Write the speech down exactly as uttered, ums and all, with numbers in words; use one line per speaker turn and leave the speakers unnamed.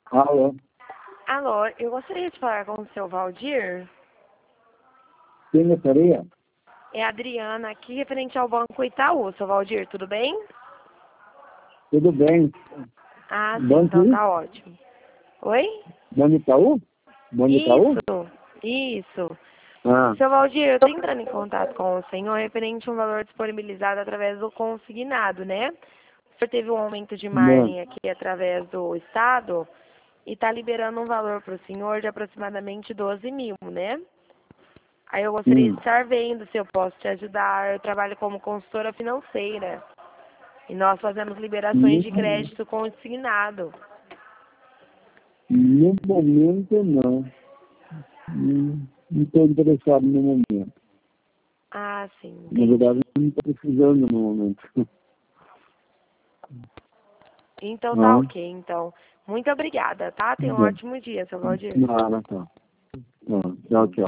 Alô?
Alô, eu gostaria de falar com o seu Valdir.
Quem gostaria?
É a Adriana, aqui referente ao Banco Itaú. Seu Valdir, tudo bem?
Tudo bem.
Ah, sim,
Banco
então tá ótimo. Oi?
Banco Itaú? Banco Itaú?
Isso, isso.
Ah,
Seu Valdir, eu estou entrando em contato com o senhor referente a um valor disponibilizado através do consignado, né? O senhor teve um aumento de
não.
margem aqui através do Estado e está liberando um valor para o senhor de aproximadamente doze mil, né? Aí eu gostaria
Hum.
de estar vendo se eu posso te ajudar. Eu trabalho como consultora financeira e nós fazemos liberações de
No,
crédito consignado.
no momento, não. Hum, Não estou interessado no momento.
Ah, sim,
Na verdade,
entendi.
não estou precisando no momento.
Então tá
Ah,
ok, então. Muito obrigada, tá? Tenha um
bem.
ótimo dia, seu Valdir.
Nada, tá. Tá. Tchau, tchau.